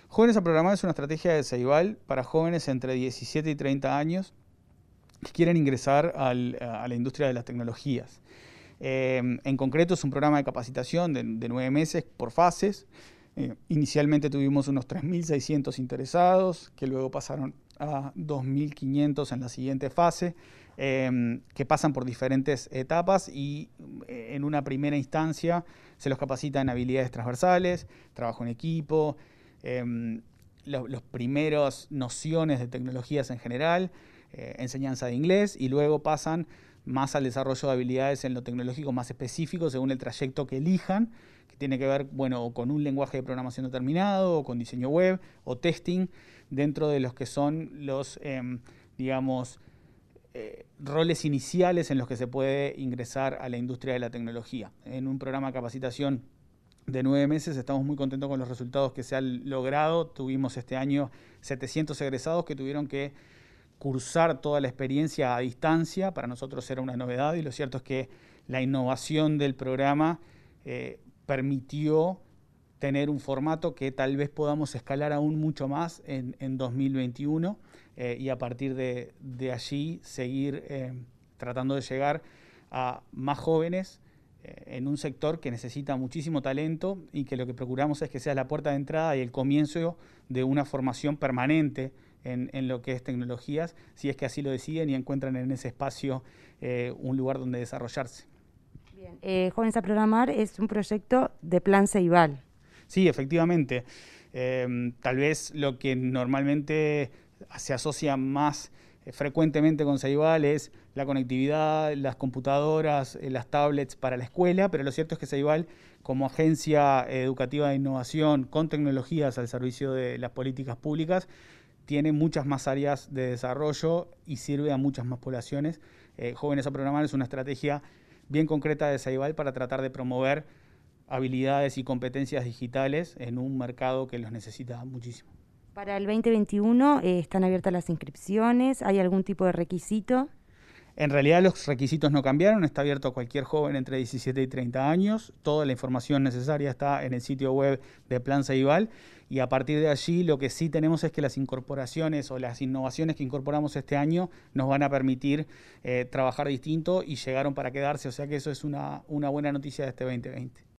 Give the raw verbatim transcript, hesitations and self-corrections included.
Jóvenes a Programar es una estrategia de Ceibal para jóvenes entre diecisiete y treinta años que quieren ingresar al, a la industria de las tecnologías. Eh, en concreto es un programa de capacitación de, de nueve meses por fases. Eh, inicialmente tuvimos unos tres mil seiscientos interesados, que luego pasaron a dos mil quinientos en la siguiente fase, eh, que pasan por diferentes etapas y eh, en una primera instancia se los capacita en habilidades transversales, trabajo en equipo, eh, los, los primeros nociones de tecnologías en general, eh, enseñanza de inglés, y luego pasan más al desarrollo de habilidades en lo tecnológico más específico según el trayecto que elijan, que tiene que ver, bueno, con un lenguaje de programación determinado, o con diseño web, o testing, dentro de los que son los, eh, digamos, eh, roles iniciales en los que se puede ingresar a la industria de la tecnología. En un programa de capacitación de nueve meses estamos muy contentos con los resultados que se han logrado. Tuvimos este año setecientos egresados que tuvieron que cursar toda la experiencia a distancia. Para nosotros era una novedad, y lo cierto es que la innovación del programa eh, permitió tener un formato que tal vez podamos escalar aún mucho más en, en dos mil veintiuno, eh, y a partir de, de allí seguir eh, tratando de llegar a más jóvenes eh, en un sector que necesita muchísimo talento, y que lo que procuramos es que sea la puerta de entrada y el comienzo de una formación permanente en, en lo que es tecnologías, si es que así lo deciden y encuentran en ese espacio eh, un lugar donde desarrollarse. Bien. Eh, Jóvenes a Programar es un proyecto de Plan Ceibal. Sí, efectivamente. Eh, tal vez lo que normalmente se asocia más eh, frecuentemente con Ceibal es la conectividad, las computadoras, eh, las tablets para la escuela, pero lo cierto es que Ceibal, como agencia educativa de innovación con tecnologías al servicio de las políticas públicas, tiene muchas más áreas de desarrollo y sirve a muchas más poblaciones. Eh, Jóvenes a Programar es una estrategia bien concreta de Ceibal para tratar de promover habilidades y competencias digitales en un mercado que los necesita muchísimo. Para el veinte veintiuno eh, están abiertas las inscripciones, ¿hay algún tipo de requisito? En realidad los requisitos no cambiaron, está abierto a cualquier joven entre diecisiete y treinta años, toda la información necesaria está en el sitio web de Plan Ceibal, y a partir de allí lo que sí tenemos es que las incorporaciones o las innovaciones que incorporamos este año nos van a permitir eh, trabajar distinto y llegaron para quedarse, o sea que eso es una, una buena noticia de este veinte veinte.